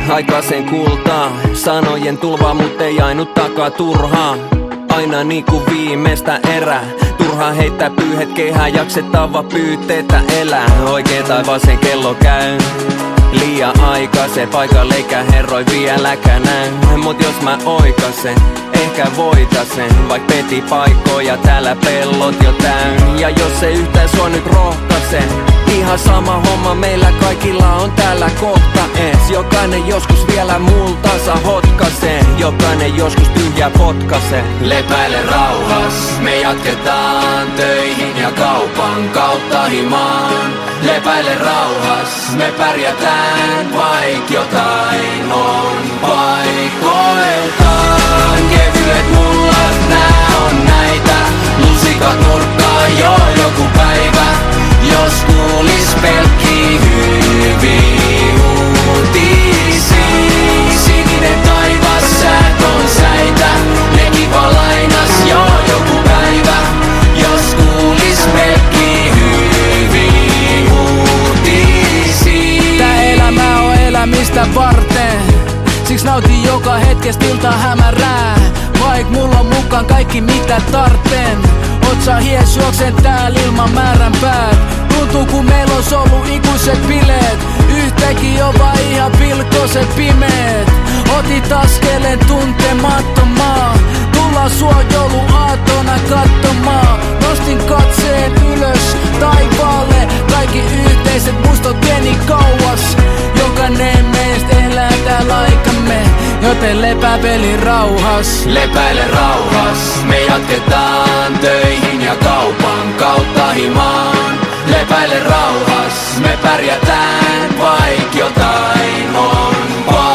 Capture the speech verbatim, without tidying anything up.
aikaisen kultaa. Sanojen tulvaa, mut ei ainut takaa turhaa. Aina niinku viimeistä erää. Turhaa heittää pyyhet kehään, jaksettava pyyteitä elää. Oikein tai vasen kello käy. Liian aikaisen paikalle eikä herroi vieläkään näy. Mut jos mä oikasen, ehkä voitasen. Vaik peti paikkoja, täällä pellot jo täyn. Ja jos se yhtään sua nyt rohkaise, ihan sama homma, meillä kaikilla on täällä kohta ees. Jokainen joskus vielä multansa hotkasee. Jokainen joskus tyhjää potkasee. Lepäile rauhas, me jatketaan töihin ja kaupan kautta himaan. Lepäile rauhas, me pärjätään, vaik jotain on paikoiltaan. Kevyet mullat, nää on näitä, lusikat nurkkaan jo joku päivä. Jos kuulis pelkkii hyviä uutisia, sininen taivas, säät on säitä, nekin vaan lainas jo joku päivä. Jos kuulis pelkkii hyviä uutisia. Tää elämä on elämistä varten, siks nautin joka hetkestä ilta hämärää. Vaik mulla on mukaan kaikki mitä tarten. Otsa hies juoksen täällä ilman määrän päät. Tuntuu kun meil on ollut ikuiset bileet. Yhtäkkiä on vaan ihan pilkoset pimeet. Otit askeleen tuntemattomaan. Tullaan sua jouluaattona katsomaan. Nostin katseen ylös taivaalle. Kaikki yhteiset muistot pieni kauas. Jokainen meistä elää täällä aikamme, joten lepäpeli rauhas. Lepäile rauhas, me jatketaan töihin ja kaupan kautta himaan. Lepäile rauhas, me pärjätään, vaik jotain on.